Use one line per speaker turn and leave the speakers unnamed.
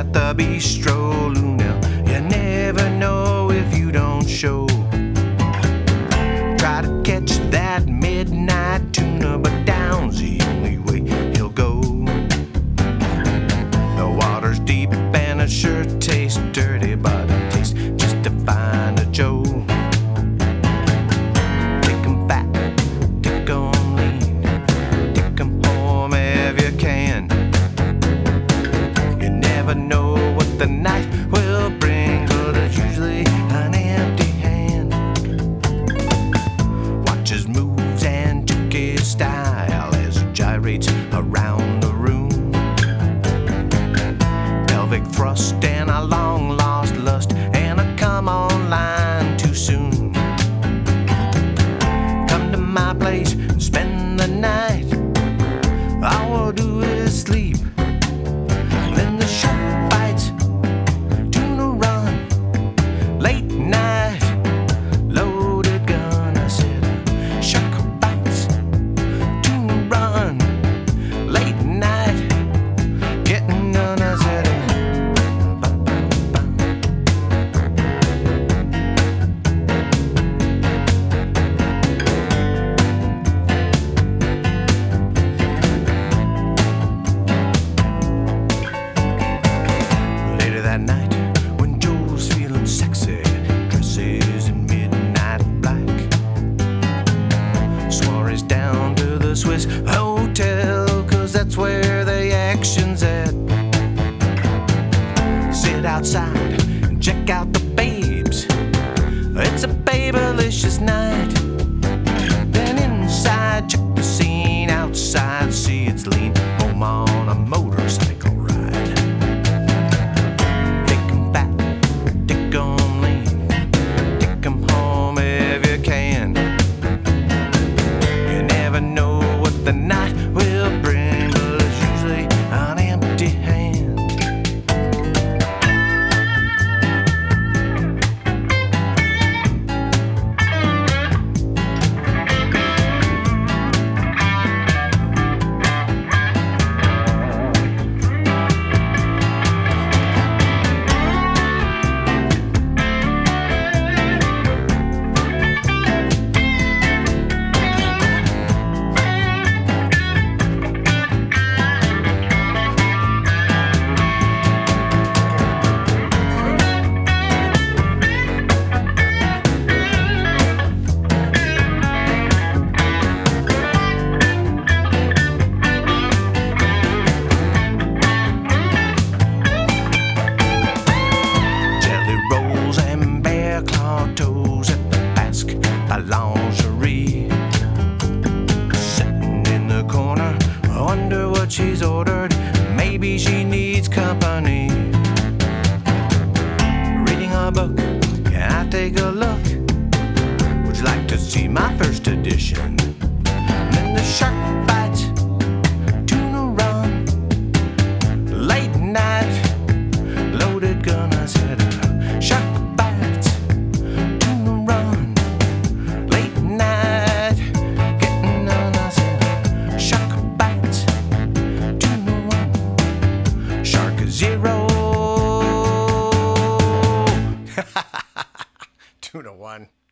at the Bistro Luna. You never know if you don't show. Try to catch that midnight tuna, but down's the only way he'll go. The water's deep and it sure tastes dirty, but it tastes just to find a Joe. Take 'em fat, take 'em lean, take 'em home if you can. You never know what the night will bring, but it's usually an empty hand. Watch his moves and took his style as he gyrates around the room. Pelvic thrust and a long lost lust and a come online too soon. Come to my place and spend the night. All we'll do is sleep. Then the shark bites, tuna run, late night, loaded gun. I said, shark bites, tuna run, late night, getting done. I said, later that night, when Joe's feeling sexy, dresses in midnight black, soirees down to the Swiss Hotel, 'cause that's where the action's at. Sit outside and check out the babes. It's a babylicious night. Then inside, check the scene outside. See it's lean home on a motorcycle ride. Take 'em fat, take 'em lean, take 'em home if you can. You never know what the night will bring, but it's usually an empty hand. Jelly rolls and bear claw toes at the Basque lingerie. Sitting in the corner, I wonder what she's ordered. Maybe she needs company. Reading a book, can I take a look? Would you like to see my first edition? Then the shark bites, tuna run, late night, loaded gun. I said, shark bites, tuna run, late night, getting done. I said, shark bites, tuna run, shark zero, tuna one.